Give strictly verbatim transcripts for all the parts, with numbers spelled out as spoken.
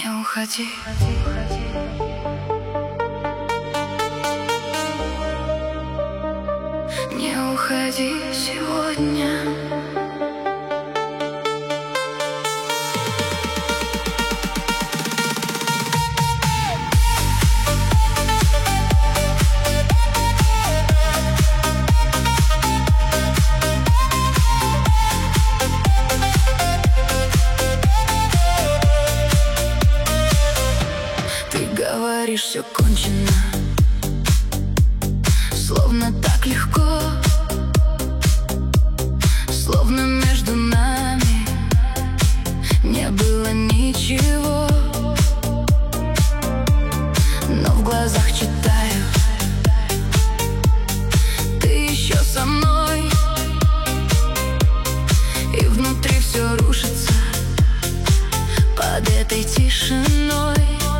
Не уходи. Не уходи сегодня. Ты говоришь, все кончено, словно так легко, словно между нами не было ничего. Но в глазах читаю: ты еще со мной. И внутри все рушится под этой тишиной.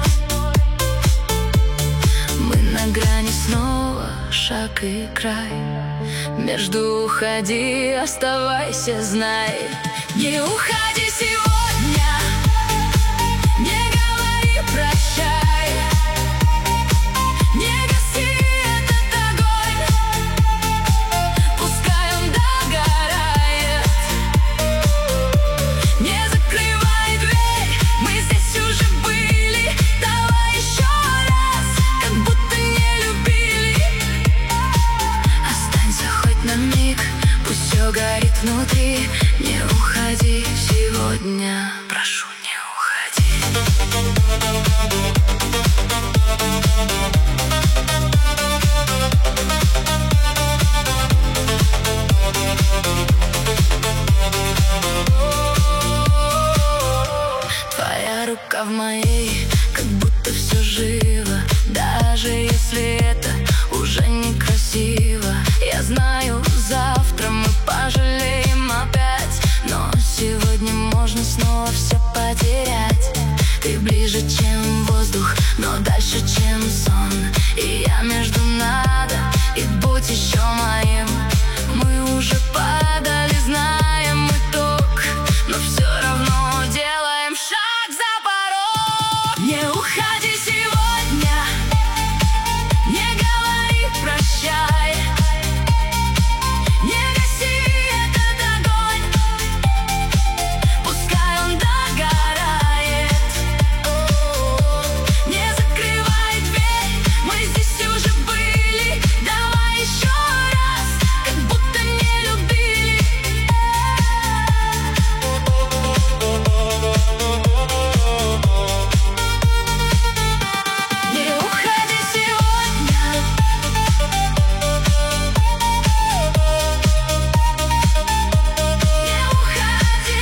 Мы на грани снова, шаг и край. Между уходи, оставайся, знай. Не уходи сегодня, не говори прощай, не гаси этот огонь, пускай он догорает. Не закрывай дверь, мы здесь уже были. Давай еще раз, как будто не любили. Останься хоть на миг, пусть все горит внутри. Не уходи сегодня, прошу, не уходи. Твоя рука в моей, как будто все живо, даже если это уже некрасиво. Я знаю, завтра мы пожалеем опять, но сегодня можно снова все потерять. Ты ближе, чем воздух, но дальше, чем сон. И я между надо, и будь еще моим. Мы уже падали, знаем итог, но все равно делаем шаг за порог. Не уходи сегодня, не говори прощай, не гаси этот огонь, пускай он догорает. Не закрывай дверь, мы здесь уже были. Давай еще раз, как будто не любили. Не уходи сегодня. Не уходи.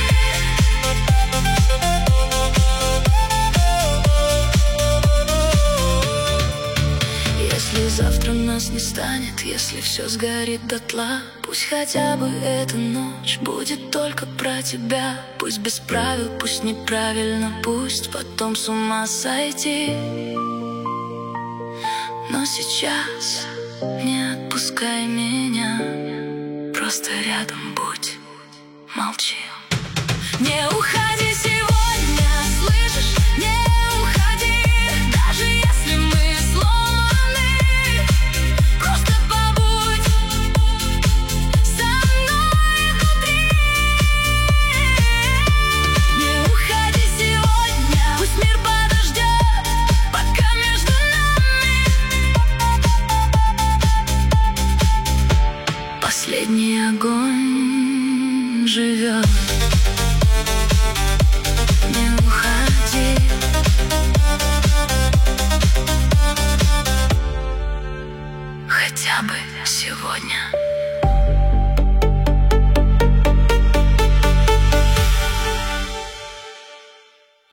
Если завтра нас не станет, если все сгорит дотла, пусть хотя бы эта ночь будет только про тебя. Пусть без правил, пусть неправильно, пусть потом с ума сойти. Но сейчас не отпускай меня, просто рядом будь, молчи. Не уходи сегодня, слышишь? Не уходи, даже если мы сломаны. Просто побудь со мной внутри. Не уходи сегодня, пусть мир подождет, пока между нами последний огонь живет. Не уходи. Хотя бы сегодня.